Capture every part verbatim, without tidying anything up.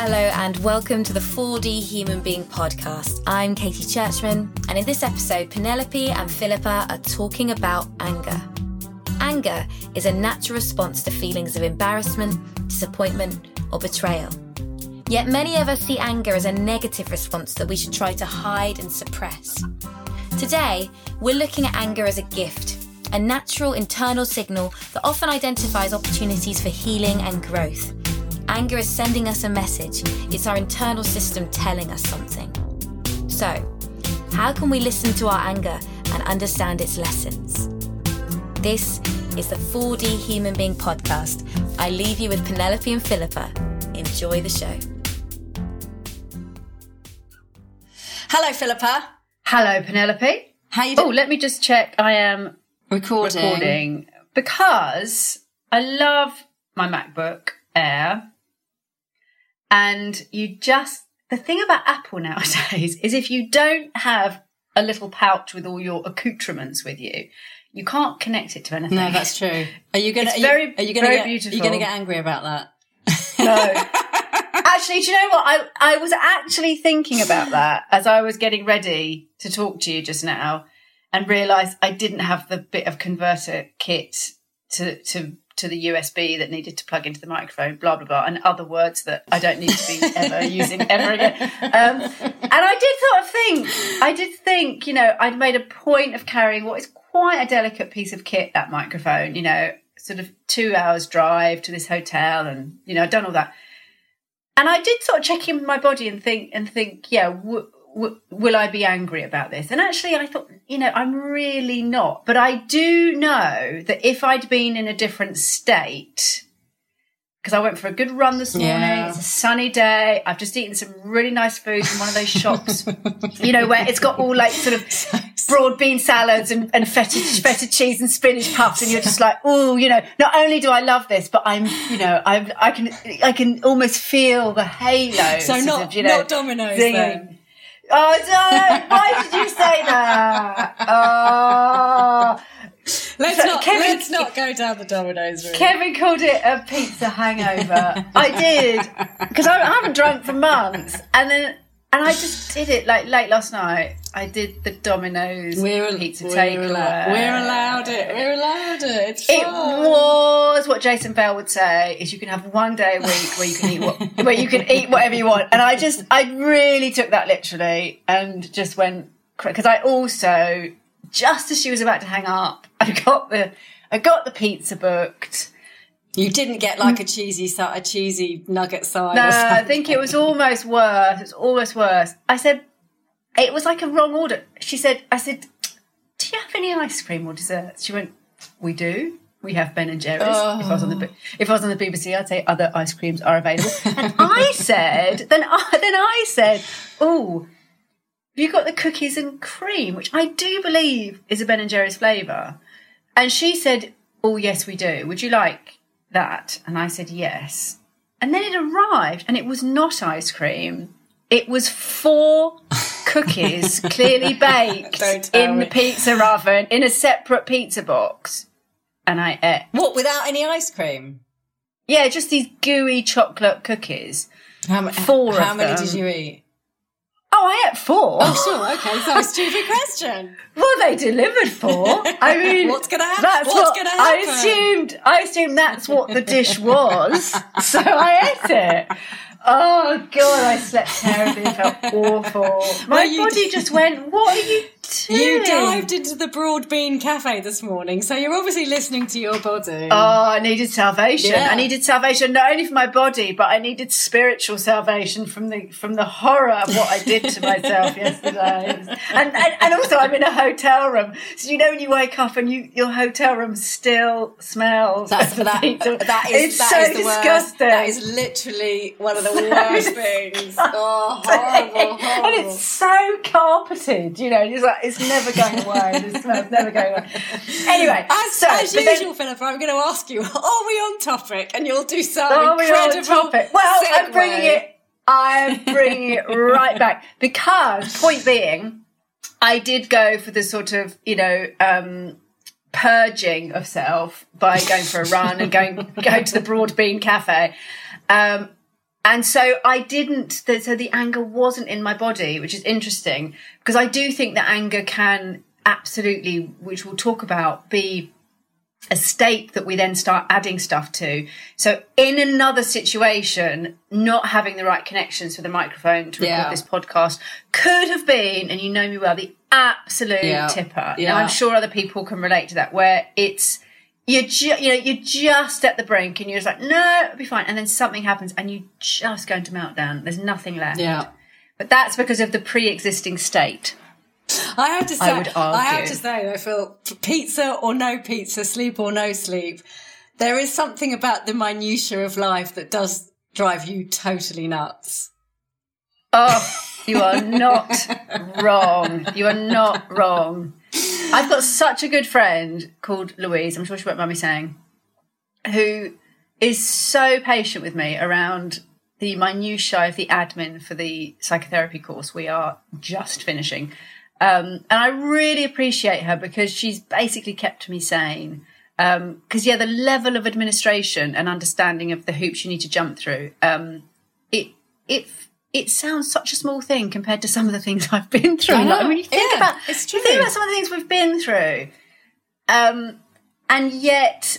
Hello and welcome to the four D Human Being podcast. I'm Katie Churchman, and in this episode, Penelope and Philippa are talking about anger. Anger is a natural response to feelings of embarrassment, disappointment, or betrayal. Yet many of us see anger as a negative response that we should try to hide and suppress. Today, we're looking at anger as a gift, a natural internal signal that often identifies opportunities for healing and growth. Anger is sending us a message. It's our internal system telling us something. So, how can we listen to our anger and understand its lessons? This is the four D Human Being podcast. I leave you with Penelope and Philippa. Enjoy the show. Hello, Philippa. Hello, Penelope. How you doing? Oh, let me just check. I am recording. recording because I love my MacBook Air. And you just, the thing about Apple nowadays is if you don't have a little pouch with all your accoutrements with you, you can't connect it to anything. No, that's true. Are you going to, are you, very, are you going to get, beautiful. Are you going to get angry about that? No. Actually, do you know what? I, I was actually thinking about that as I was getting ready to talk to you just now and realised I didn't have the bit of converter kit to, to, to the U S B that needed to plug into the microphone, blah, blah, blah, and other words that I don't need to be ever using ever again. Um, and I did sort of think, I did think, you know, I'd made a point of carrying what is quite a delicate piece of kit, that microphone, you know, sort of two hours drive to this hotel and, you know, I'd done all that. And I did sort of check in with my body and think, and think, yeah, w- w- will I be angry about this? And actually I thought, you know, I'm really not. But I do know that if I'd been in a different state, because I went for a good run this morning, yeah. It's a sunny day, I've just eaten some really nice food in one of those shops, you know, where it's got all like sort of broad bean salads and, and feta, feta cheese and spinach puffs, and you're just like, oh, you know, not only do I love this, but I'm, you know, I I can I can almost feel the halo. So not, of, you know, not Domino's singing. Then. Oh, no, why did you say that? Oh. Let's So not Kevin, let's not go down the Domino's route. Kevin called it a pizza hangover. I did, because I, I haven't drunk for months, and then and I just did it like late last night. I did the Domino's we're, pizza we're takeaway. Allowed, we're allowed it. We're allowed it. It's It fun. was what Jason Bell would say: is you can have one day a week where you can eat what, where you can eat whatever you want. And I just, I really took that literally, and just went because I also. Just as she was about to hang up, I got the I got the pizza booked. You didn't get like a cheesy a cheesy nugget side. No, or something. I think it was almost worse. It was almost worse. I said it was like a wrong order. She said, I said, do you have any ice cream or desserts? She went, we do. We have Ben and Jerry's. Oh. If I was on the if I was on the B B C, I'd say other ice creams are available. And I said, then I then I said, oh. Have you got the cookies and cream, which I do believe is a Ben and Jerry's flavour? And she said, oh, yes, we do. Would you like that? And I said, yes. And then it arrived, and it was not ice cream. It was four cookies clearly baked in me. the pizza oven in a separate pizza box. And I ate. What, without any ice cream? Yeah, just these gooey chocolate cookies. How, Four how of many them. did you eat? Oh, I ate four. Oh, sure, okay, so a stupid question. Well, they delivered four. I mean, what's going to happen? That's what's what going to I happen? assumed. I assumed that's what the dish was, so I ate it. Oh God, I slept terribly. It felt awful. My Well, you body d- just went, "What are you doing?" You dived into the Broad Bean Cafe this morning, so you're obviously listening to your body. Oh, I needed salvation. Yeah. I needed salvation not only for my body, but I needed spiritual salvation from the from the horror of what I did to myself yesterday. And, and and also, I'm in a hotel room, so you know when you wake up and you your hotel room still smells. That's of for that. pizza. That is it's that so is the disgusting. worst. That is literally one of the worst things. Oh, horrible, horrible. And it's so carpeted, you know. It's like it's never going away. The smell's never going away. Anyway, As, so, as but usual, then, Philippa, I'm going to ask you: are we on topic? And you'll do some are we on incredible topic? Well, I'm segue. bringing it. I'm bringing it right back because point being, I did go for the sort of you know. Um, purging of self by going for a run and going going to the Broad Bean Cafe. Um, And so I didn't, so the anger wasn't in my body, which is interesting, because I do think that anger can absolutely, which we'll talk about, be a state that we then start adding stuff to. So in another situation, not having the right connections for the microphone to record Yeah. this podcast could have been, and you know me well, the absolute Yeah. tipper. Yeah. Now, I'm sure other people can relate to that, where it's, You're, ju- you know, you're just at the brink and you're just like, no, it'll be fine. And then something happens and you just go into meltdown. There's nothing left. Yeah. But that's because of the pre-existing state. I have to say, I would argue. I have to say, I feel pizza or no pizza, sleep or no sleep, there is something about the minutiae of life that does drive you totally nuts. Oh, you are not wrong. You are not wrong. I've got such a good friend called Louise, I'm sure she won't mind me saying, who is so patient with me around the minutiae of the admin for the psychotherapy course we are just finishing. Um, and I really appreciate her because she's basically kept me sane. Because, um, yeah, the level of administration and understanding of the hoops you need to jump through, um, it it it sounds such a small thing compared to some of the things I've been through. I know. Like, when you think Yeah, about, it's you true. think about some of the things we've been through, um, and yet,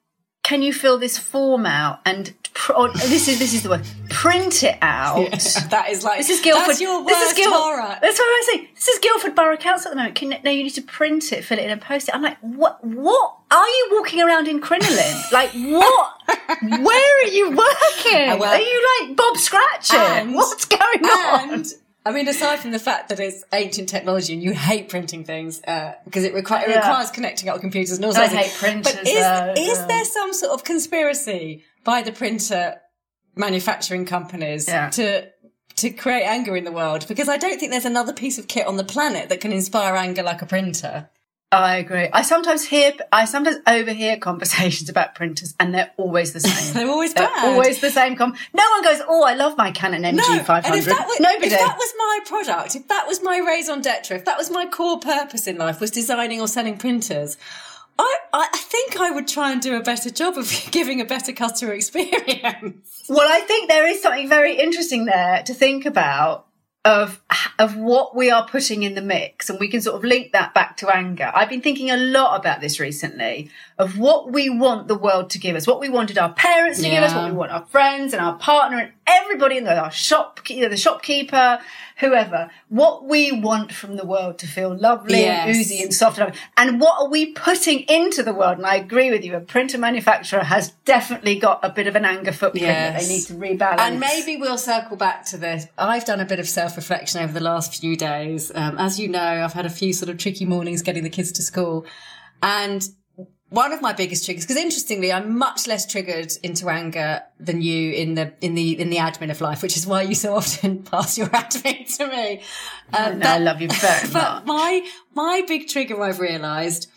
can you fill this form out and pr- or, this is this is the word, print it out? Yeah, that is like, This is Guildford. that's your worst this is Guil- horror. That's what I say. This is Guildford Borough Council at the moment. Can, no, you need to print it, fill it in, and post it. I'm like, what? What are you walking around in crinoline? Like, what? Where are you working? Uh, well, are you like Bob Scratchit? and- What's going on? And I mean, aside from the fact that it's ancient technology and you hate printing things uh, because it, requi- it Yeah. requires connecting up with computers and all I sorts of hate things. printers, But is, though, is yeah. there some sort of conspiracy by the printer manufacturing companies Yeah. to to create anger in the world? Because I don't think there's another piece of kit on the planet that can inspire anger like a printer. I agree. I sometimes hear, I sometimes overhear conversations about printers, and they're always the same. They're always They're bad. always the same. Com- no one goes, "Oh, I love my Canon M G five and hundred." if that, was, Nobody. if that was my product, if that was my raison d'etre, if that was my core purpose in life, was designing or selling printers, I, I, I think I would try and do a better job of giving a better customer experience. Well, I think there is something very interesting there to think about of of what we are putting in the mix, and we can sort of link that back to anger. I've been thinking a lot about this recently, of what we want the world to give us, what we wanted our parents to give us, Yeah. what we want our friends and our partner and everybody in the our shop, you know, the shopkeeper, whoever, what we want from the world to feel lovely and Yes. oozy and soft, and and what are we putting into the world? And I agree with you, a printer manufacturer has definitely got a bit of an anger footprint that Yes. they need to rebalance. And maybe we'll circle back to this. I've done a bit of self-reflection over the last few days. Um, as you know, I've had a few sort of tricky mornings getting the kids to school. And one of my biggest triggers, because interestingly, I'm much less triggered into anger than you in the in the in the admin of life, which is why you so often pass your admin to me. Um, No, I love you very much. But my my big trigger, I've realised,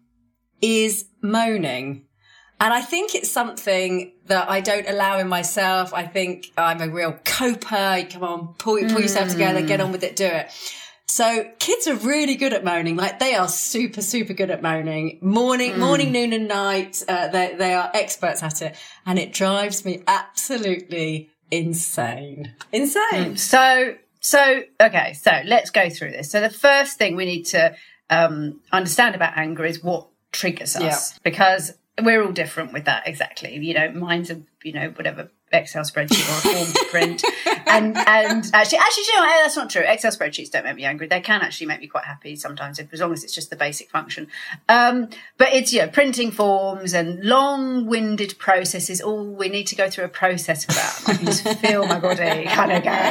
is moaning. And I think it's something that I don't allow in myself. I think I'm a real coper. You come on, pull, pull yourself together, get on with it, do it. So kids are really good at moaning. Like they are super, super good at moaning. Morning, mm. morning, noon and night. Uh, they, they are experts at it. And it drives me absolutely insane. Insane. Mm. So, so, okay. So let's go through this. So the first thing we need to um, understand about anger is what triggers us, Yeah. because we're all different with that. Exactly. You know, mine's a, you know, whatever Excel spreadsheet or a form to print. And, and actually, actually, you know, that's not true. Excel spreadsheets don't make me angry. They can actually make me quite happy sometimes, if, as long as it's just the basic function. Um, but it's, you know, printing forms and long-winded processes. All we need to go through a process for that. I can just feel my body kind of going,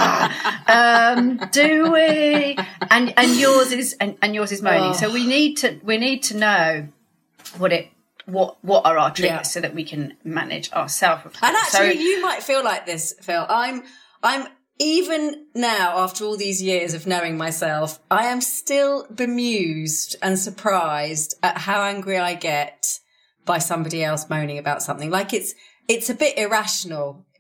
ah, um, do we? And, and yours is, and, and yours is moaning. Oh. So we need to, we need to know what it, what what are our triggers, Yeah. so that we can manage our self. And actually, so, you might feel like this, Phil. I'm, I'm even now, after all these years of knowing myself, I am still bemused and surprised at how angry I get by somebody else moaning about something. Like it's, it's a bit irrational.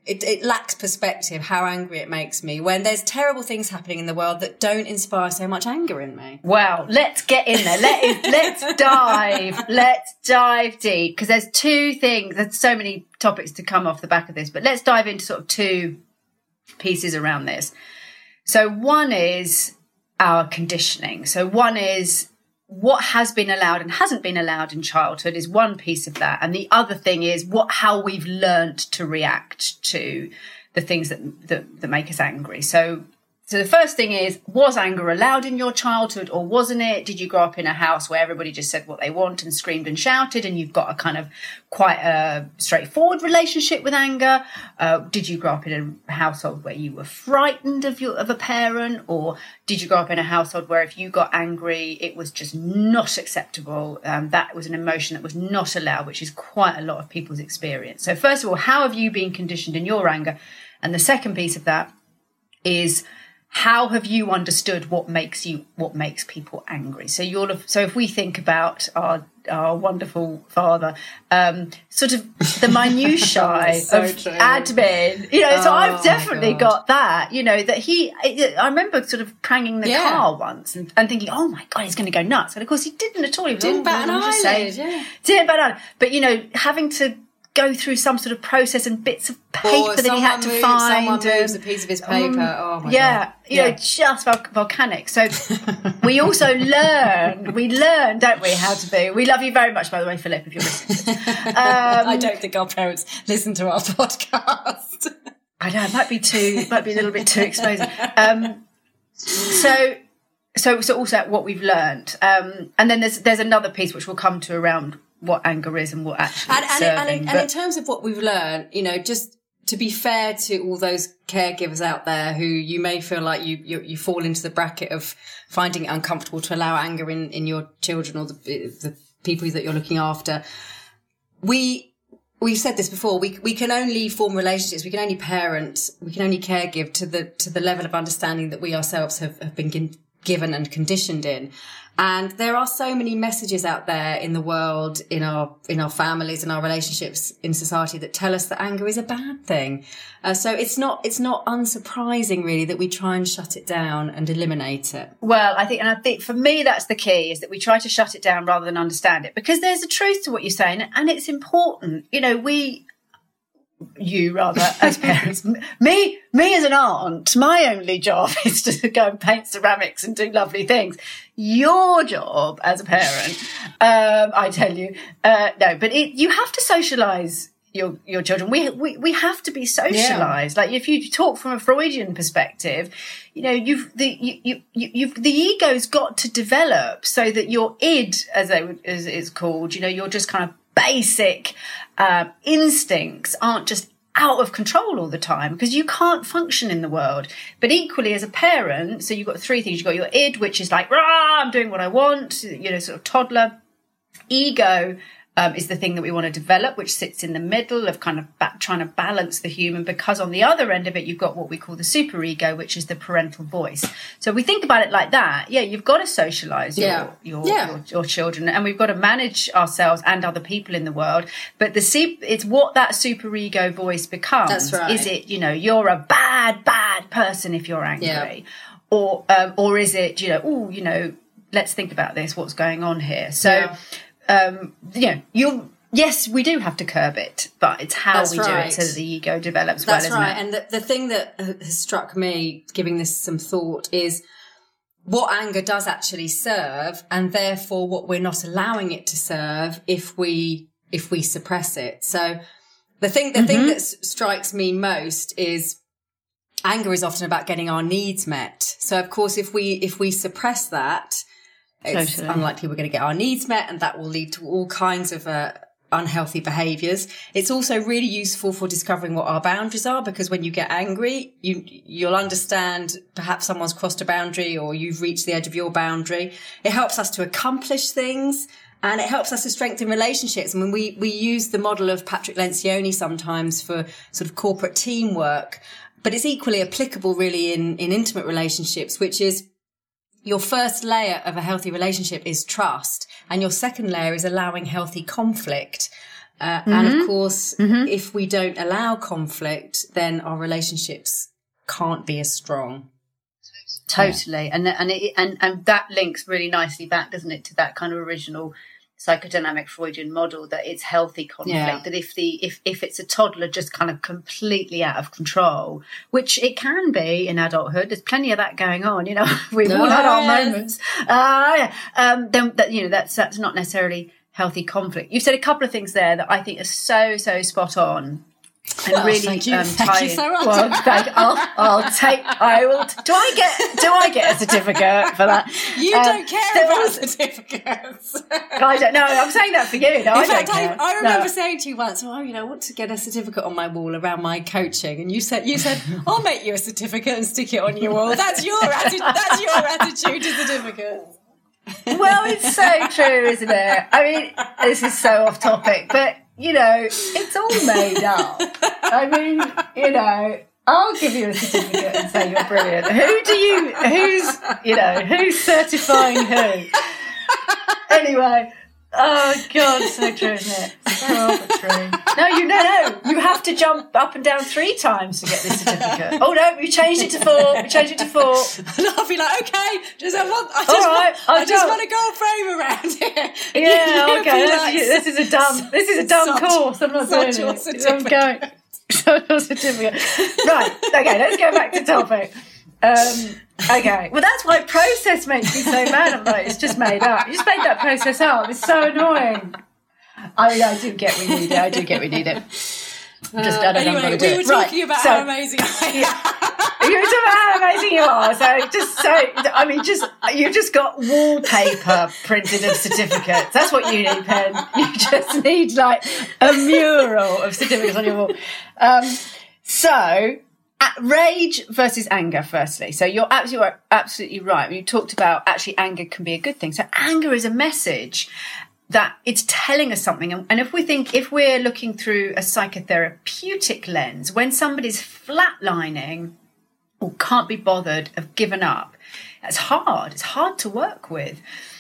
it, it lacks perspective how angry it makes me when there's terrible things happening in the world that don't inspire so much anger in me. Well, let's get in there. Let, let's dive. Let's dive deep, because there's two things. There's so many topics to come off the back of this, but let's dive into sort of two pieces around this. So one is our conditioning. So one is what has been allowed and hasn't been allowed in childhood is one piece of that. And the other thing is what, how we've learned to react to the things that, that, that make us angry. So, so the first thing is, was anger allowed in your childhood or wasn't it? Did you grow up in a house where everybody just said what they want and screamed and shouted, and you've got a kind of quite a straightforward relationship with anger? Uh, did you grow up in a household where you were frightened of your, of a parent? Or did you grow up in a household where if you got angry, it was just not acceptable? Um, that was an emotion that was not allowed, which is quite a lot of people's experience. So first of all, how have you been conditioned in your anger? And the second piece of that is, how have you understood what makes you, what makes people angry? So you'll have, so if we think about our, our wonderful father, um, sort of the minutiae so of true. admin, you know, oh, so I've definitely God. got that, you know, that he, I remember sort of pranging the yeah. car once and, and thinking, oh my God, he's going to go nuts. And of course he didn't at all. He was didn't all, bat an eyelid, yeah. Didn't bat an eyelid. But, you know, having to go through some sort of process and bits of paper or that he had to moves, find. Someone and, moves a piece of his paper. Um, oh my yeah, God. You Yeah, know, just vol- volcanic. So we also learn, we learn, don't we, how to be. We love you very much, by the way, Philip, if you're listening. Um, I don't think our parents listen to our podcast. I know, it might be too, it might be a little bit too exposing. Um, so, so, so also what we've learned. Um, and then there's, there's another piece which we'll come to around what anger is and what actually and, it's and, serving. and, in, but... and in terms of what we've learned, you know, just to be fair to all those caregivers out there who you may feel like you you, you fall into the bracket of finding it uncomfortable to allow anger in, in your children or the, the people that you're looking after. We, we've said this before, we we can only form relationships, we can only parent, we can only caregive to the to the level of understanding that we ourselves have, have been given and conditioned in. And there are so many messages out there in the world, in our in our families, in our relationships, in society, that tell us that anger is a bad thing. Uh, so it's not it's not unsurprising, really, that we try and shut it down and eliminate it. Well, I think, and I think for me, that's the key, is that we try to shut it down rather than understand it, because there's a truth to what you're saying, and it's important. You know, we. You rather as parents, me, me as an aunt, my only job is to go and paint ceramics and do lovely things. Your job as a parent, um, I tell you, uh, no, but it, you have to socialise your, your children. We, we, we have to be socialised. Yeah. Like if you talk from a Freudian perspective, you know, you've, the, you, you, you've, the ego's got to develop so that your id, as they would, as it's called, you know, you're just kind of basic uh, instincts aren't just out of control all the time, because you can't function in the world. But equally as a parent, so you've got three things. You've got your id, which is like, rah, I'm doing what I want, you know, sort of toddler. Ego um, is the thing that we want to develop, which sits in the middle of kind of ba- trying to balance the human, because on the other end of it, you've got what we call the superego, which is the parental voice. So we think about it like that. Yeah, you've got to socialise yeah. your, your, yeah. your, your children, and we've got to manage ourselves and other people in the world. But the it's what that superego voice becomes. That's right. Is it, you know, you're a bad, bad person if you're angry? Yeah. Or, um, or is it, you know, oh, you know, let's think about this, what's going on here? So... Yeah. Um, you know, you yes, we do have to curb it, but it's how That's we right. do it so that the ego develops That's well, isn't right. it? And the, the thing that has struck me, giving this some thought, is what anger does actually serve, and therefore what we're not allowing it to serve if we if we suppress it. So the thing the mm-hmm. thing that s- strikes me most is anger is often about getting our needs met. So of course, if we if we suppress that, it's totally. unlikely we're going to get our needs met, and that will lead to all kinds of uh, unhealthy behaviours. It's also really useful for discovering what our boundaries are, because when you get angry, you, you'll understand perhaps someone's crossed a boundary or you've reached the edge of your boundary. It helps us to accomplish things, and it helps us to strengthen relationships. I mean, we, we use the model of Patrick Lencioni sometimes for sort of corporate teamwork, but it's equally applicable really in, in intimate relationships, which is your first layer of a healthy relationship is trust, and your second layer is allowing healthy conflict. Uh, mm-hmm. And of course, mm-hmm. if we don't allow conflict, then our relationships can't be as strong. Totally. Yeah. And, and, it, and, and that links really nicely back, doesn't it, to that kind of original psychodynamic Freudian model that it's healthy conflict, yeah. that if the if if it's a toddler just kind of completely out of control, which it can be in adulthood, there's plenty of that going on, you know, we've no, all had our yes. moments, uh, um, then that, you know, that's that's not necessarily healthy conflict. You've said a couple of things there that I think are so so spot on. And well, really, thank you. Um, thank you so much. Well, thank, I'll, I'll take. I will. Do I get? Do I get a certificate for that? You um, don't care about certificates. I don't know. I'm saying that for you. No, In I fact, don't I, care. I remember no. saying to you once, "Oh, you know, I want to get a certificate on my wall around my coaching," and you said, "You said I'll make you a certificate and stick it on your wall." That's your attitude. That's your attitude to certificates. Well, it's so true, isn't it? I mean, this is so off topic, but. You know, it's all made up. I mean, you know, I'll give you a certificate and say you're brilliant. Who do you, who's, you know, who's certifying who? Anyway, oh God, so true, isn't it? So arbitrary. No, you no, no, you have to jump up and down three times to get this certificate. Oh no, we changed it to four. We changed it to four. And I'll be like, okay, just I want, I just, all right, want, I just want to go frame around here. Yeah, you, okay. This, like, this is a dumb. This is a dumb such, course. I'm not doing it. I'm going. Social certificate. Right. Okay. Let's go back to topic. Um, okay. Well, that's why process makes me so mad. I'm like, it's just made up. You just made that process up. It's so annoying. I mean, I do get we need it. I do get we need it. Just, I don't anyway, know how to do we it. were talking right. about so, how amazing I am. You were talking about how amazing you are. So just so, I mean, just you've just got wallpaper printed of certificates. That's what you need, Pen. You just need like a mural of certificates on your wall. Um, so. Rage versus anger, firstly. So you're absolutely, absolutely right. You talked about actually anger can be a good thing. So anger is a message that it's telling us something. And if we think, if we're looking through a psychotherapeutic lens, when somebody's flatlining or can't be bothered, have given up, that's hard. It's hard to work with.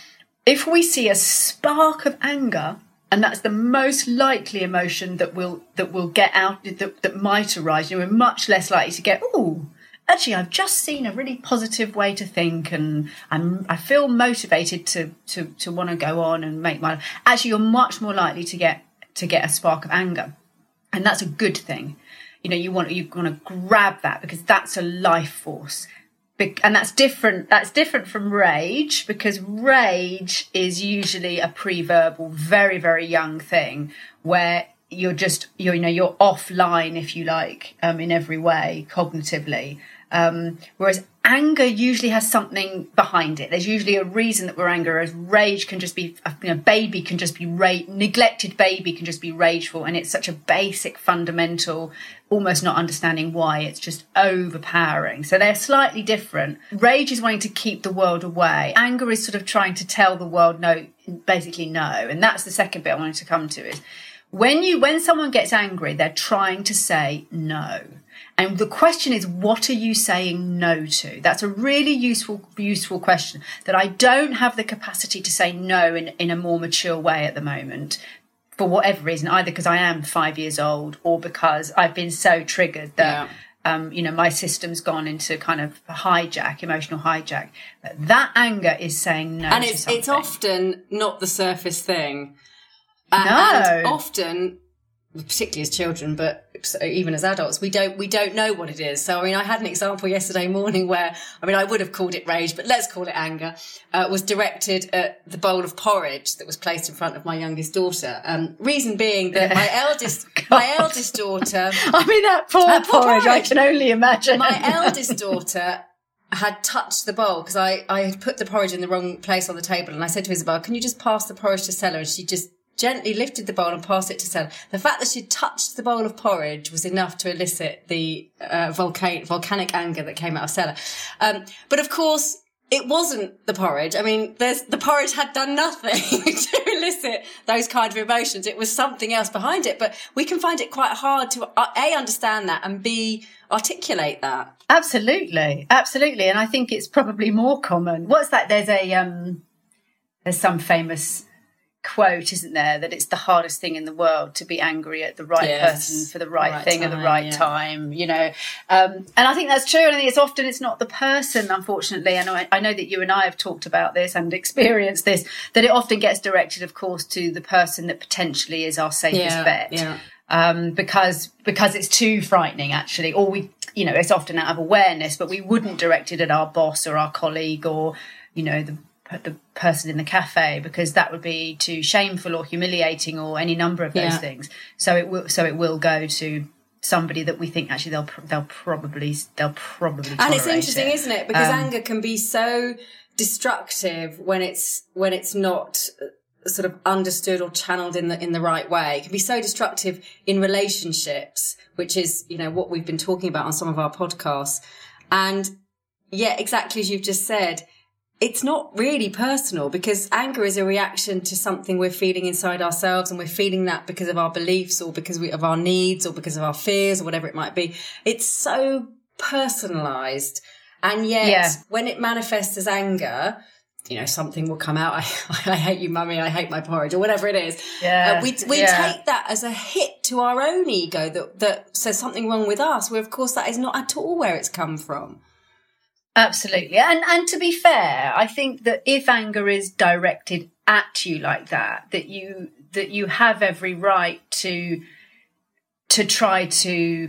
If we see a spark of anger, and that's the most likely emotion that will that will get out, that, that might arise. You know, we're much less likely to get, oh, actually, I've just seen a really positive way to think, and I'm I feel motivated to to to want to go on and make my. Actually, you're much more likely to get to get a spark of anger, and that's a good thing. You know, you want you want to grab that because that's a life force. And that's different. That's different from rage, because rage is usually a pre-verbal, very, very young thing where you're just, you're, you know, you're offline, if you like, um, in every way, cognitively. Um, whereas anger usually has something behind it. There's usually a reason that we're angry, whereas rage can just be, you know, baby can just be ra- neglected baby can just be rageful. And it's such a basic, fundamental, almost not understanding why. It's just overpowering. So they're slightly different. Rage is wanting to keep the world away. Anger is sort of trying to tell the world no, basically no. And that's the second bit I wanted to come to is when you, when someone gets angry, they're trying to say no. And the question is, what are you saying no to? That's a really useful, useful question that I don't have the capacity to say no in, in a more mature way at the moment, for whatever reason, either because I am five years old or because I've been so triggered that, yeah. um, you know, my system's gone into kind of hijack, emotional hijack. But that anger is saying no and to it's, something. it's often not the surface thing. Uh, no. And often, particularly as children, but even as adults, we don't we don't know what it is. So, I mean, I had an example yesterday morning where, I mean, I would have called it rage, but let's call it anger, uh, was directed at the bowl of porridge that was placed in front of my youngest daughter. Um, reason being that my eldest, my eldest daughter... I mean, that poor, uh, poor porridge, porridge, I can only imagine. My eldest daughter had touched the bowl because I, I had put the porridge in the wrong place on the table, and I said to Isabel, can you just pass the porridge to Stella? And she just gently lifted the bowl and passed it to Stella. The fact that she'd touched the bowl of porridge was enough to elicit the uh, volcanic, volcanic anger that came out of Stella. Um, but of course, it wasn't the porridge. I mean, there's, the porridge had done nothing to elicit those kind of emotions. It was something else behind it. But we can find it quite hard to, uh, A, understand that, and B, articulate that. Absolutely. Absolutely. And I think it's probably more common. What's that? There's a, um, there's some famous quote, isn't there, that it's the hardest thing in the world to be angry at the right Yes. person for the right, Right thing time, at the right yeah. time, you know. Um, and I think that's true. And I think it's often it's not the person, unfortunately. I know, I know that you and I have talked about this and experienced this, that it often gets directed, of course, to the person that potentially is our safest Yeah, bet. yeah. Um, because because it's too frightening, actually, or we, you know, it's often out of awareness, but we wouldn't direct it at our boss or our colleague or, you know, the the person in the cafe, because that would be too shameful or humiliating or any number of those Yeah. things. So it will so it will go to somebody that we think actually they'll they'll probably they'll probably And it's tolerate interesting, it. isn't it? Because Um, anger can be so destructive when it's when it's not uh, sort of understood or channeled in the in the right way. It can be so destructive in relationships, which is, you know, what we've been talking about on some of our podcasts. And yeah, exactly as you've just said, it's not really personal, because anger is a reaction to something we're feeling inside ourselves, and we're feeling that because of our beliefs or because we, of our needs or because of our fears or whatever it might be. It's so personalized. And yet Yeah. when it manifests as anger, you know, something will come out. I, I hate you, mummy. I hate my porridge, or whatever it is. Yeah, Uh, we we yeah. take that as a hit to our own ego that, that says something wrong with us, where of course that is not at all where it's come from. Absolutely. And and to be fair, I think that if anger is directed at you like that, that you that you have every right to to try to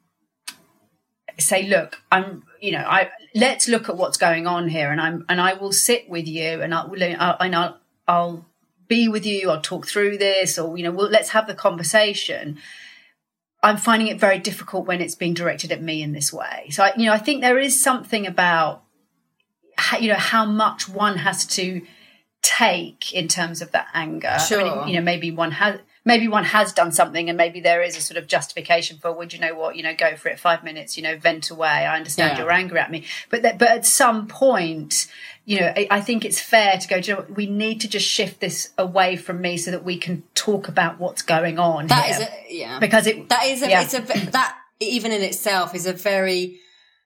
say, look, I'm, you know, I let's look at what's going on here, and I'm and I will sit with you, and I'll and I'll I'll be with you, I'll talk through this, or, you know, we'll, let's have the conversation. I'm finding it very difficult when it's being directed at me in this way. So, I, you know, I think there is something about, how, you know, how much one has to take in terms of that anger. Sure. I mean, you know, maybe one has, maybe one has done something, and maybe there is a sort of justification for, well, you know what, you know, go for it, five minutes, you know, vent away. I understand Yeah. you're angry at me, but that, but at some point, you know, I, I think it's fair to go, do you know what, we need to just shift this away from me so that we can talk about what's going on That here. is, a, yeah, Because it, that is, a, yeah. it's a that even in itself is a very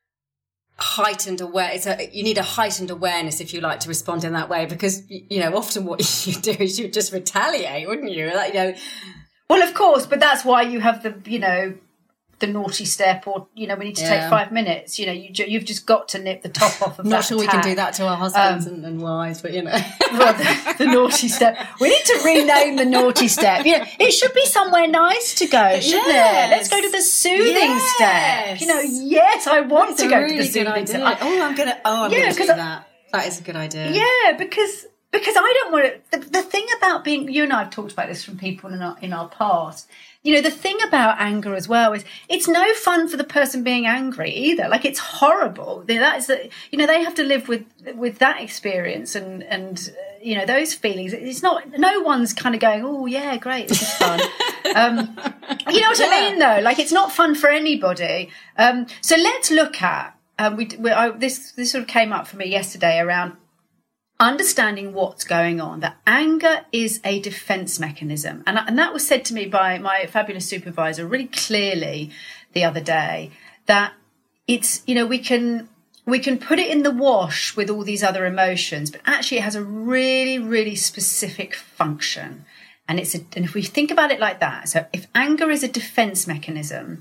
heightened aware. It's a you need a heightened awareness, if you like, to respond in that way, because you know often what you do is you just retaliate, wouldn't you? Like, you know, Well, of course, but that's why you have the, you know, the naughty step, or, you know, we need to Yeah. take five minutes. You know, you ju- you've just got to nip the top off of I'm that not sure we can do attack. that to our husbands and, and wives, but you know, Well, the, the naughty step. We need to rename the naughty step. You know, it should be somewhere nice to go, shouldn't Yes. it? Let's go to the soothing Yes. step. You know, yes, I want it's to a go really to the good soothing idea. step. I- oh, I'm gonna, oh, I'm Yeah, gonna do 'cause I- that. That is a good idea. Yeah, because because I don't want to. The, the thing about being, you and I have talked about this from people in our in our past. You know, the thing about anger as well is it's no fun for the person being angry either. Like, it's horrible. That is the, you know, they have to live with with that experience and and uh, you know, those feelings. It's not, no one's kind of going, oh yeah, great, this is fun. um, you know what Yeah. I mean, though? Like, it's not fun for anybody. Um, so let's look at um, we, we I, this this sort of came up for me yesterday around understanding what's going on, that anger is a defense mechanism. And, and that was said to me by my fabulous supervisor really clearly the other day, that it's, you know, we can, we can put it in the wash with all these other emotions, but actually it has a really, really specific function. And it's a, and if we think about it like that, so if anger is a defense mechanism,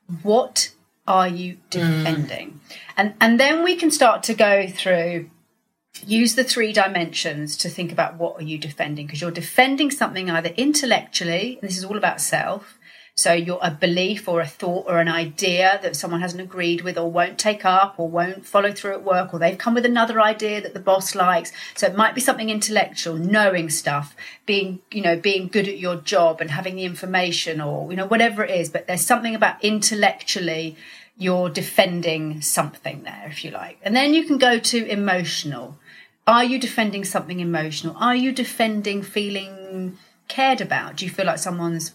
what are you defending? Mm. And, and then we can start to go through, use the three dimensions to think about what are you defending, because you're defending something either intellectually, and this is all about self, so you're a belief or a thought or an idea that someone hasn't agreed with or won't take up or won't follow through at work, or they've come with another idea that the boss likes. So it might be something intellectual, knowing stuff, being, you know, being good at your job and having the information, or, you know, whatever it is, but there's something about intellectually you're defending something there, if you like. And then you can go to emotional. Are you defending something emotional? Are you defending feeling cared about? Do you feel like someone's,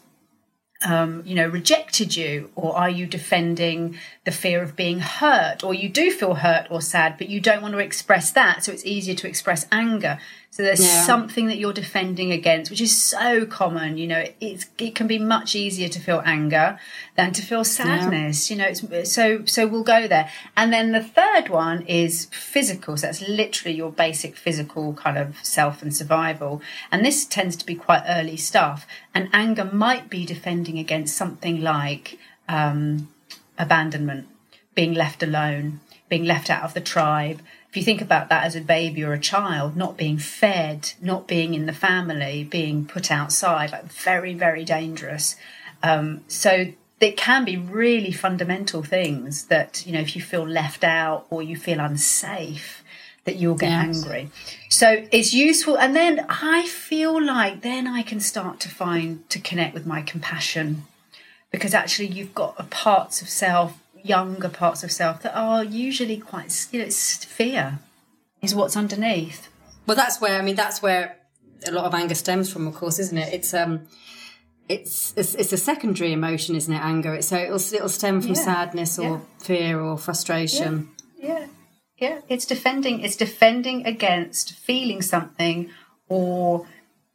um, you know, rejected you? Or are you defending the fear of being hurt? Or you do feel hurt or sad, but you don't want to express that, so it's easier to express anger. So there's Yeah. something that you're defending against, which is so common. You know, it's it can be much easier to feel anger than to feel sadness. Yeah. You know, it's so so we'll go there. And then the third one is physical. So that's literally your basic physical kind of self and survival. And this tends to be quite early stuff. And anger might be defending against something like um, abandonment, being left alone, being left out of the tribe. If you think about that as a baby or a child, not being fed, not being in the family, being put outside, like very, very dangerous. Um, so it can be really fundamental things that, you know, if you feel left out or you feel unsafe, that you'll get Yes. angry. So it's useful. And then I feel like then I can start to find, to connect with my compassion, because actually you've got a parts of self, younger parts of self that are usually quite, you know, it's fear is what's underneath. Well, that's where, I mean, that's where a lot of anger stems from, of course, isn't it? It's um, it's it's, it's a secondary emotion, isn't it? Anger. So it'll it'll stem from Yeah. sadness or Yeah. fear or frustration. Yeah, yeah. It's defending. It's defending against feeling something, or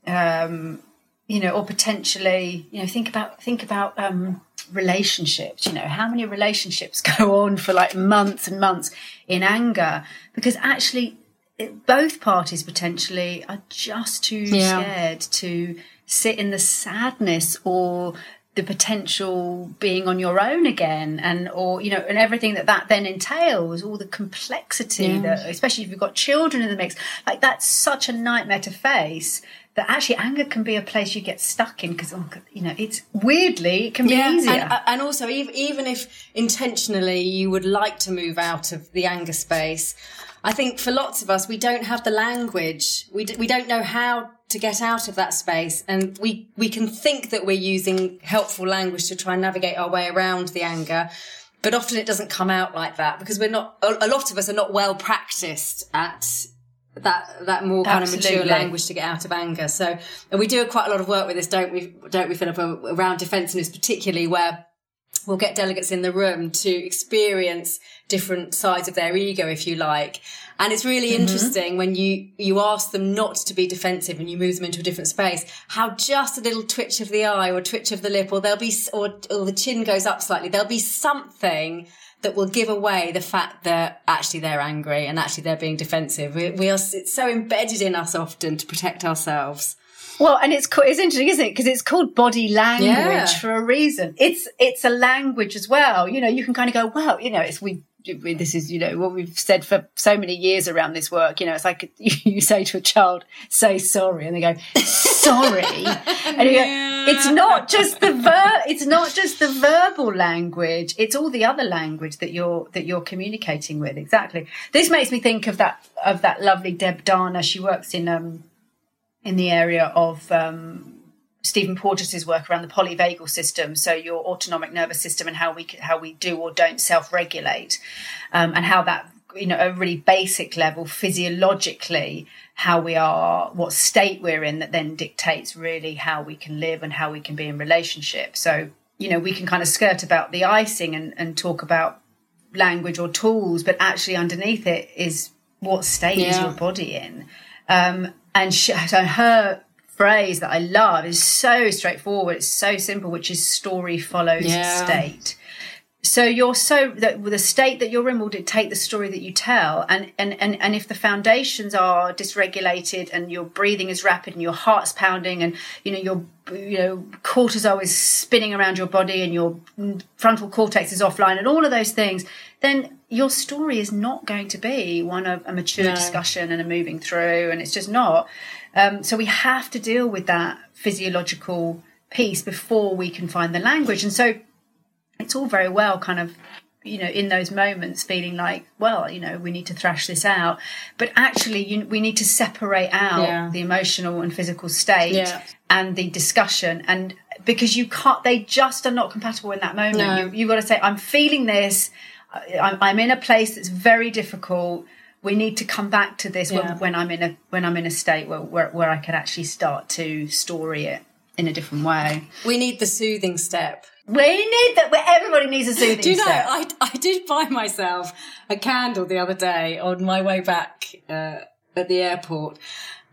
um, you know, or potentially, you know, think about think about um, relationships. You know, how many relationships go on for like months and months in anger because actually it, both parties potentially are just too Yeah. scared to sit in the sadness or the potential being on your own again, and or you know, and everything that that then entails, all the complexity Yeah. that, especially if you've got children in the mix, like that's such a nightmare to face. That actually anger can be a place you get stuck in because, you know, it's weirdly it can be easier. And, and also, even, even if intentionally you would like to move out of the anger space, I think for lots of us, we don't have the language. We d- we don't know how to get out of that space. And we, we can think that we're using helpful language to try and navigate our way around the anger. But often it doesn't come out like that because we're not, a, a lot of us are not well practiced at that that more kind Absolutely. of mature language to get out of anger. So, and we do quite a lot of work with this, don't we, don't we, Philippa, around defensiveness, particularly where we'll get delegates in the room to experience different sides of their ego, if you like. And it's really mm-hmm. interesting when you, you ask them not to be defensive and you move them into a different space, how just a little twitch of the eye or twitch of the lip, or there'll be, or, or the chin goes up slightly, there'll be something that will give away the fact that actually they're angry and actually they're being defensive. We, we are, it's so embedded in us often to protect ourselves. Well, and it's co- it's interesting, isn't it? Because it's called body language Yeah. for a reason. It's it's a language as well. You know, you can kind of go, well, you know, it's we. This is, you know, what we've said for so many years around this work. You know, it's like you say to a child, "Say sorry," and they go, "Sorry," and you go, Yeah. "It's not just the ver- It's not just the verbal language. It's all the other language that you're that you're communicating with." Exactly. This makes me think of that of that lovely Deb Dana. She works in um in the area of um, Stephen Porges's work around the polyvagal system, so your autonomic nervous system and how we how we do or don't self-regulate, um, and how that, you know, at a really basic level, physiologically, how we are, what state we're in, that then dictates really how we can live and how we can be in relationship. So, you know, we can kind of skirt about the icing and, and talk about language or tools, but actually underneath it is what state is Yeah. your body in. Um, and she, so her phrase that I love is so straightforward. It's so simple, which is story follows Yeah. state. So you're so that the state that you're in will dictate the story that you tell. And, and, and, and if the foundations are dysregulated and your breathing is rapid and your heart's pounding and, you know, your, you know, cortisol is spinning around your body and your frontal cortex is offline and all of those things, then your story is not going to be one of a mature No. discussion and a moving through. And it's just not. Um, so we have to deal with that physiological piece before we can find the language. And so it's all very well kind of, you know, in those moments feeling like, well, you know, we need to thrash this out. But actually, you, we need to separate out Yeah. the emotional and physical state Yeah. and the discussion. And because you can't, they just are not compatible in that moment. No. You, you've got to say, I'm feeling this. I'm, I'm in a place that's very difficult. We need to come back to this Yeah. when, when I'm in a when I'm in a state where, where where I can actually start to story it in a different way. We need the soothing step. We need that. Where everybody needs a soothing Do you know, step. I, I did buy myself a candle the other day on my way back uh, at the airport.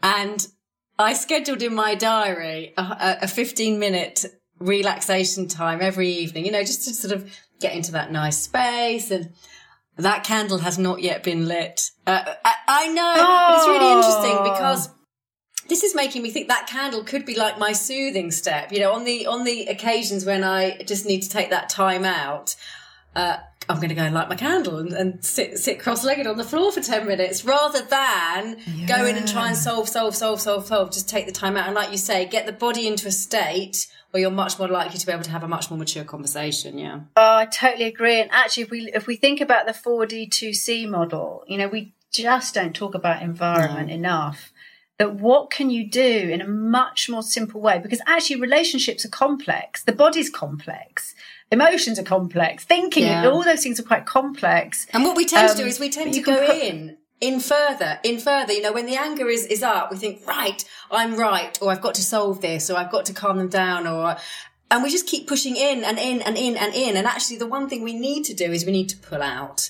And I scheduled in my diary a, a fifteen minute relaxation time every evening, you know, just to sort of get into that nice space. And that candle has not yet been lit. Uh, I, I know, oh. but it's really interesting because this is making me think that candle could be like my soothing step. You know, on the on the occasions when I just need to take that time out, uh, I'm going to go and light my candle and, and sit sit cross-legged on the floor for ten minutes rather than yeah. go in and try and solve, solve, solve, solve, solve. Just take the time out and, like you say, get the body into a state where you're much more likely to be able to have a much more mature conversation. Yeah. Oh, I totally agree. And actually, if we if we think about the four D two C model, you know, we just don't talk about environment no. enough. That what can you do in a much more simple way? Because actually relationships are complex. The body's complex. Emotions are complex. Thinking, yeah. all those things are quite complex. And what we tend um, to do is we but tend to you go can put- in, in further, in further. You know, when the anger is, is up, we think, right, I'm right, or I've got to solve this, or I've got to calm them down, or... And we just keep pushing in and in and in and in. And actually the one thing we need to do is we need to pull out.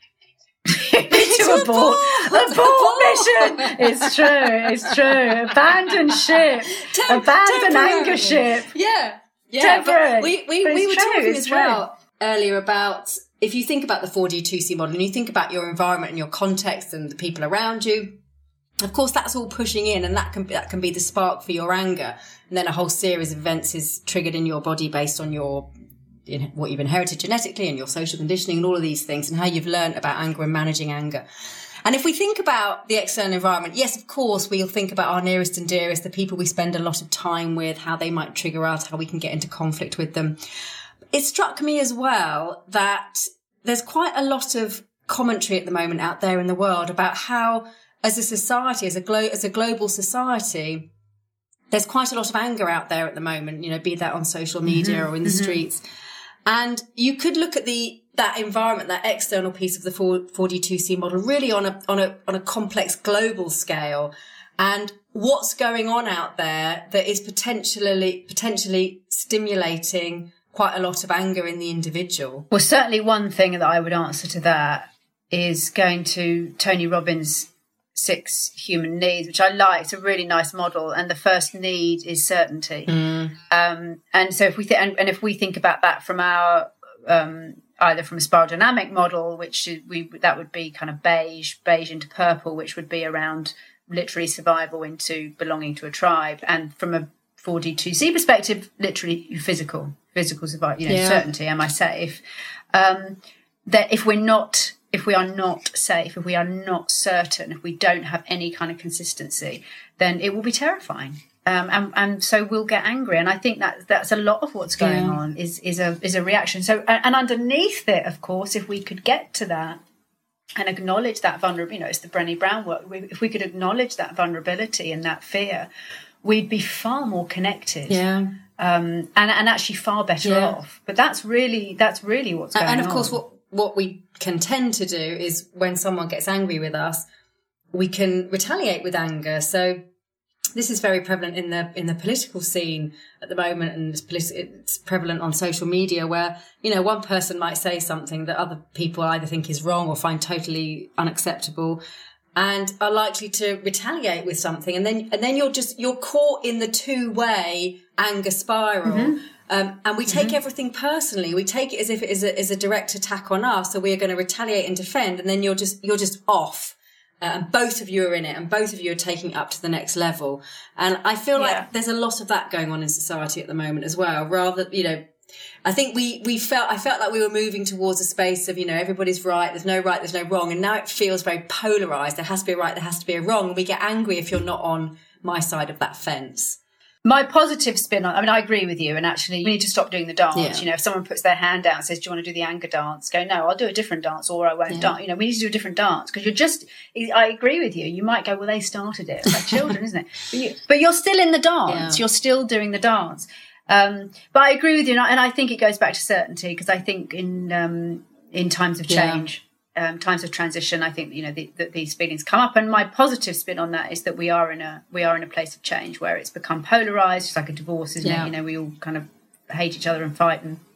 to abort, abort mission. It's true. It's true. Abandon ship. Tem- Abandon anger ship. Yeah, yeah. But we we, but we were true, talking as true. well earlier about if you think about the four D two C model and you think about your environment and your context and the people around you. Of course, that's all pushing in, and that can that can be the spark for your anger. And then a whole series of events is triggered in your body based on your in what you've inherited genetically and your social conditioning and all of these things and how you've learned about anger and managing anger. And if we think about the external environment, yes, of course, we'll think about our nearest and dearest, the people we spend a lot of time with, how they might trigger us, how we can get into conflict with them. It struck me as well that there's quite a lot of commentary at the moment out there in the world about how, as a society, as a glo- as a global society, there's quite a lot of anger out there at the moment, you know, be that on social media mm-hmm. or in the mm-hmm. streets. And you could look at the that environment, that external piece of the four D two C model, really on a on a on a complex global scale, and what's going on out there that is potentially potentially stimulating quite a lot of anger in the individual. Well, certainly one thing that I would answer to that is going to Tony Robbins' six human needs, which I like. It's a really nice model, and the first need is certainty. Mm. Um, and so if we th- and, and if we think about that from our um, either from a spiral dynamic model, which we that would be kind of beige, beige into purple, which would be around literally survival into belonging to a tribe, and from a four D two C perspective, literally physical, physical survival. You know, yeah. certainty. Am I safe? Um, that if we're not. If we are not safe, if we are not certain, if we don't have any kind of consistency, then it will be terrifying. Um, and, and so we'll get angry. And I think that that's a lot of what's going yeah. on is, is a, is a reaction. So, and underneath it, of course, if we could get to that and acknowledge that vulnerability, you know, it's the Brené Brown work. If we could acknowledge that vulnerability and that fear, we'd be far more connected. Yeah. Um, and, and actually far better yeah. off. But that's really, that's really what's going on. And of course, what, what we can tend to do is when someone gets angry with us, we can retaliate with anger. So this is very prevalent in the in the political scene at the moment, and it's, politi- it's prevalent on social media where, you know, one person might say something that other people either think is wrong or find totally unacceptable and are likely to retaliate with something. And then and then you're just you're caught in the two-way anger spiral. Mm-hmm. Um, and we take mm-hmm. everything personally. We take it as if it is a, is a direct attack on us. So we are going to retaliate and defend. And then you're just, you're just off. Uh, and both of you are in it, and both of you are taking it up to the next level. And I feel yeah. like there's a lot of that going on in society at the moment as well. Rather, you know, I think we, we felt, I felt like we were moving towards a space of, you know, everybody's right. There's no right. There's no wrong. And now it feels very polarized. There has to be a right. There has to be a wrong. And we get angry if you're not on my side of that fence. My positive spin on, I mean, I agree with you. And actually, we need to stop doing the dance. Yeah. You know, if someone puts their hand out and says, do you want to do the anger dance? Go, no, I'll do a different dance or I won't yeah. dance. You know, we need to do a different dance because you're just, I agree with you. You might go, well, they started it. It's like children, isn't it? But, you, but you're still in the dance. Yeah. You're still doing the dance. Um, but I agree with you. And I, and I think it goes back to certainty because I think in, um, in times of change, yeah. Um, times of transition, I think, you know, the, the, these feelings come up. And my positive spin on that is that we are in a we are in a place of change where it's become polarized. It's like a divorce, isn't yeah. it? You know, we all kind of hate each other and fight and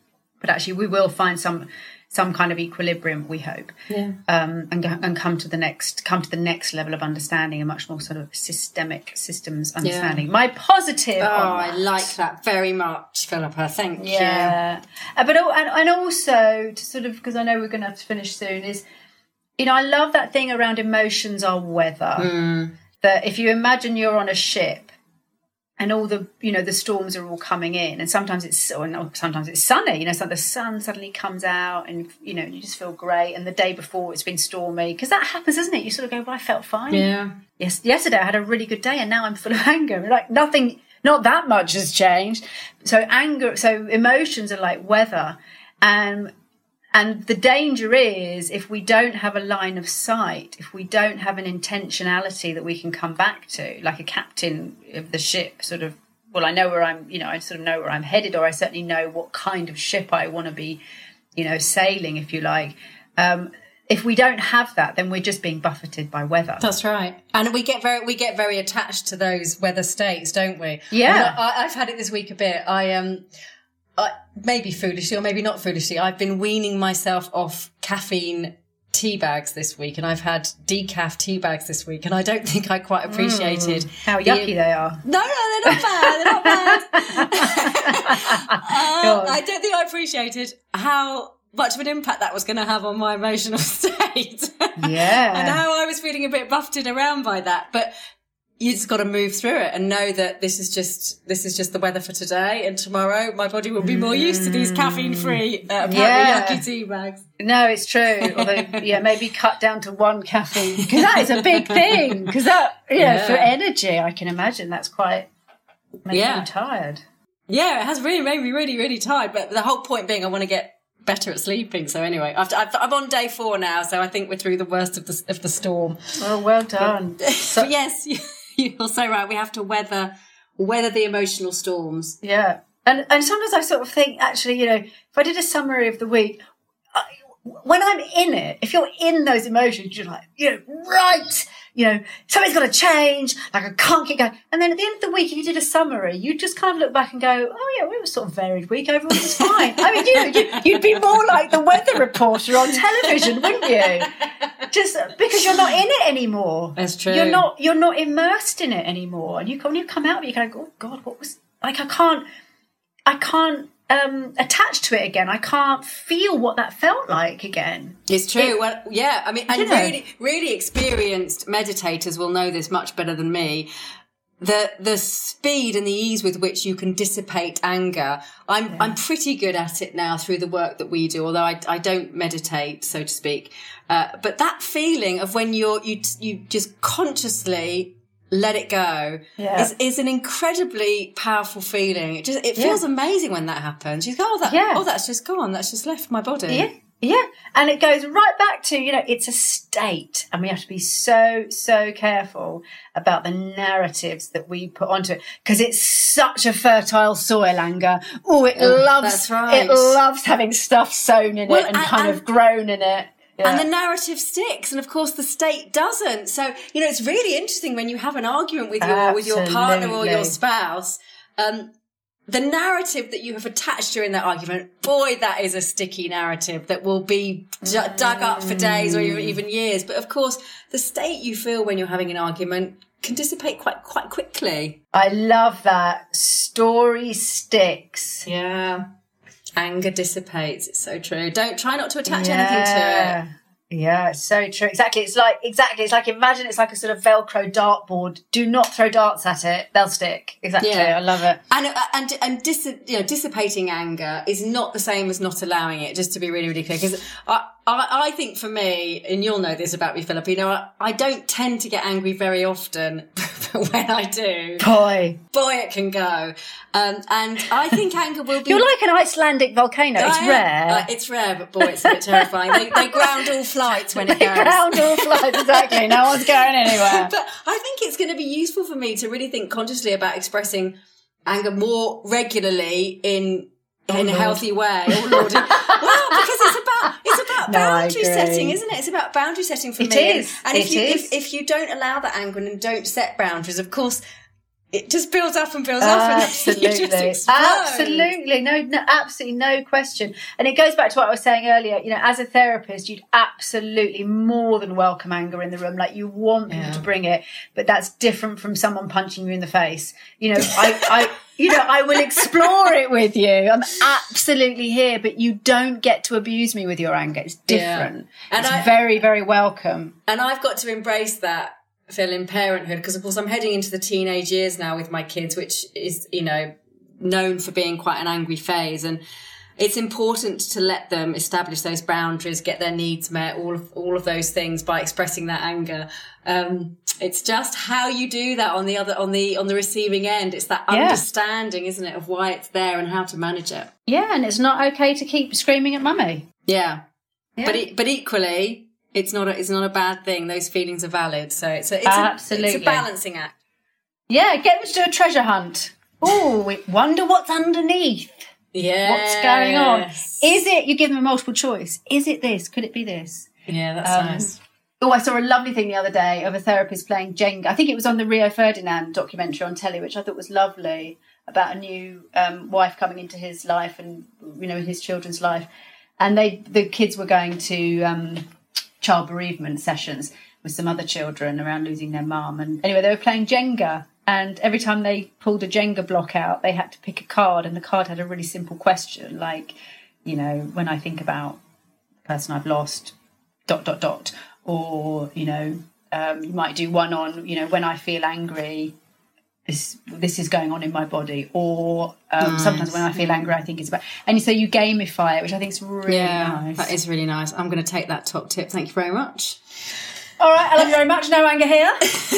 but actually we will find some some kind of equilibrium, we hope, yeah. um, and and come to the next come to the next level of understanding, a much more sort of systemic systems understanding. Yeah. My positive. Oh, on I like that very much, Philippa. Thank yeah. you. Yeah, uh, but and, and also to sort of, because I know we're going to have to finish soon, is, you know, I love that thing around emotions are weather. Mm. That if you imagine you're on a ship. And all the, you know, the storms are all coming in, and sometimes it's, or no, sometimes it's sunny. You know, so the sun suddenly comes out, and you know, you just feel great. And the day before it's been stormy, because that happens, doesn't it? You sort of go, "Well, I felt fine." Yeah. Yes. Yesterday I had a really good day, and now I'm full of anger. Like nothing, not that much has changed. So anger, so emotions are like weather, and and the danger is if we don't have a line of sight, if we don't have an intentionality that we can come back to, like a captain of the ship sort of, well, I know where I'm, you know, I sort of know where I'm headed, or I certainly know what kind of ship I want to be, you know, sailing, if you like. Um, if we don't have that, then we're just being buffeted by weather. That's right. And we get very we get very attached to those weather states, don't we? Yeah. I, I've had it this week a bit. I um I, maybe foolishly or maybe not foolishly, I've been weaning myself off caffeine tea bags this week, and I've had decaf tea bags this week, and I don't think I quite appreciated mm, how yucky the, they are. No, no, they're not bad. They're not bad. uh, I don't think I appreciated how much of an impact that was going to have on my emotional state. Yeah. And how I was feeling a bit buffeted around by that. But you just got to move through it and know that this is just this is just the weather for today, and tomorrow my body will be more used to these caffeine-free, uh, apparently yeah. yucky tea bags. No, it's true. Although, yeah, maybe cut down to one caffeine, because that is a big thing. Because that, you know, yeah. for energy, I can imagine that's quite making yeah. you tired. Yeah, it has really made me really, really tired. But the whole point being, I want to get better at sleeping. So anyway, I've, I've, I'm on day four now, so I think we're through the worst of the of the storm. Oh, well done. But, so, yes. You're so right. We have to weather weather the emotional storms. Yeah, and and sometimes I sort of think, actually, you know, if I did a summary of the week, I, when I'm in it, if you're in those emotions, you're like, you know, right, you know, something's got to change. Like I can't keep going. And then at the end of the week, if you did a summary, you just kind of look back and go, oh yeah, well, it was sort of varied week. Overall, it was fine. I mean, you, you you'd be more like the weather reporter on television, wouldn't you? Just because you're not in it anymore. That's true. You're not you're not immersed in it anymore. And you when you come out, you go, oh God, what was like? I can't I can't um, attach to it again. I can't feel what that felt like again. It's true. It, well, yeah. I mean, and know. really, really experienced meditators will know this much better than me. The the speed and the ease with which you can dissipate anger. I'm yeah. I'm pretty good at it now through the work that we do, although I I don't meditate, so to speak. Uh, but that feeling of when you're you you just consciously let it go yeah. is is an incredibly powerful feeling. It just it feels yeah. amazing when that happens. You go, oh that yeah. oh that's just gone. That's just left my body. Yeah. Yeah, and it goes right back to, you know, it's a state, and we have to be so, so careful about the narratives that we put onto it, because it's such a fertile soil, anger. Oh, it oh, loves, that's right. it loves having stuff sown in well, it and, and kind and, of grown in it. Yeah. And the narrative sticks, and of course the state doesn't. So, you know, it's really interesting when you have an argument with your Absolutely. with your partner or your spouse. Um, the narrative that you have attached during that argument, boy, that is a sticky narrative that will be d- dug up for days or even years. But of course, the state you feel when you're having an argument can dissipate quite quite quickly. I love that. Story sticks. Yeah. Anger dissipates. It's so true. Don't try not to attach yeah. anything to it. Yeah, it's so true. Exactly. It's like, exactly. It's like, imagine it's like a sort of Velcro dartboard. Do not throw darts at it. They'll stick. Exactly. Yeah. I love it. And, and, and dis, you know, dissipating anger is not the same as not allowing it, just to be really, really clear. Because I, I, I think for me, and you'll know this about me, Filipino, I, I don't tend to get angry very often, but when I do, boy, boy, it can go. Um, and I think anger will be. You're like an Icelandic volcano. It's I rare. Uh, it's rare, but boy, it's a bit terrifying. They, they ground all flights when it they goes. They ground all flights, exactly. No one's going anywhere. But I think it's going to be useful for me to really think consciously about expressing anger more regularly in Oh, in Lord. a healthy way. Oh Lord! Well, because it's about it's about no, boundary setting, isn't it? It's about boundary setting for it me. Is. And, and it if you is. if, if you don't allow that anger and don't set boundaries, of course, it just builds up and builds up. And Absolutely. you just explode. Absolutely. No, no, absolutely no question. And it goes back to what I was saying earlier. You know, as a therapist, you'd absolutely more than welcome anger in the room. Like, you want people Yeah. to bring it, but that's different from someone punching you in the face. You know, I, I, you know, I will explore it with you. I'm absolutely here, but you don't get to abuse me with your anger. It's different. Yeah. And it's I- very, very welcome. And I've got to embrace that, Phil, in parenthood, because of course I'm heading into the teenage years now with my kids, which is, you know, known for being quite an angry phase. And it's important to let them establish those boundaries, get their needs met, all of, all of those things by expressing that anger. Um, it's just how you do that on the other, on the, on the receiving end. It's that Yeah. understanding, isn't it, of why it's there and how to manage it. Yeah. And it's not okay to keep screaming at mummy. Yeah. Yeah. But, it, but equally, it's not a, it's not a bad thing. Those feelings are valid. So it's a, it's Absolutely. a, it's a balancing act. Yeah, get them to do a treasure hunt. Oh, we wonder what's underneath. Yeah. What's going on? Is it, you give them a multiple choice. Is it this? Could it be this? Yeah, that's Um, nice. Oh, I saw a lovely thing the other day of a therapist playing Jenga. I think it was on the Rio Ferdinand documentary on telly, which I thought was lovely, about a new um, wife coming into his life and, you know, his children's life. And they, the kids were going to um, child bereavement sessions with some other children around losing their mum. And anyway, they were playing Jenga. And every time they pulled a Jenga block out, they had to pick a card. And the card had a really simple question, like, you know, when I think about the person I've lost, dot, dot, dot. Or, you know, um, you might do one on, you know, when I feel angry, this this is going on in my body. Or um, Nice. sometimes when I feel angry, I think it's about... And so you gamify it, which I think is really Yeah, nice. that is really nice. I'm going to take that top tip. Thank you very much. All right, I love you very much. No anger here.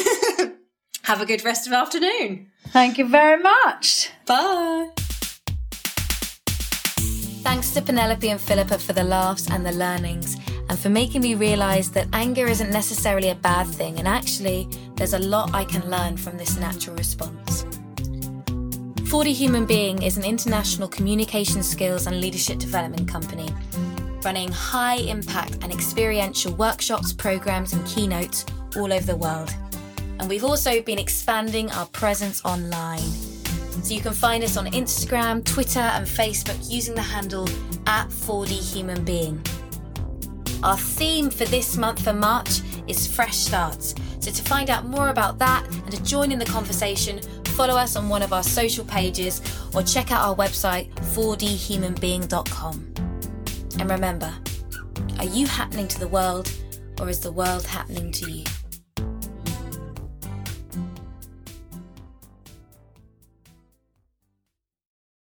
Have a good rest of afternoon. Thank you very much. Bye. Thanks to Penelope and Philippa for the laughs and the learnings, and for making me realise that anger isn't necessarily a bad thing, and actually there's a lot I can learn from this natural response. forty Human Being is an international communication skills and leadership development company, running high impact and experiential workshops, programmes and keynotes all over the world. And we've also been expanding our presence online. So you can find us on Instagram, Twitter and Facebook using the handle at four D Human Being. Our theme for this month for March is Fresh Starts. So to find out more about that and to join in the conversation, follow us on one of our social pages or check out our website four d human being dot com. And remember, are you happening to the world or is the world happening to you?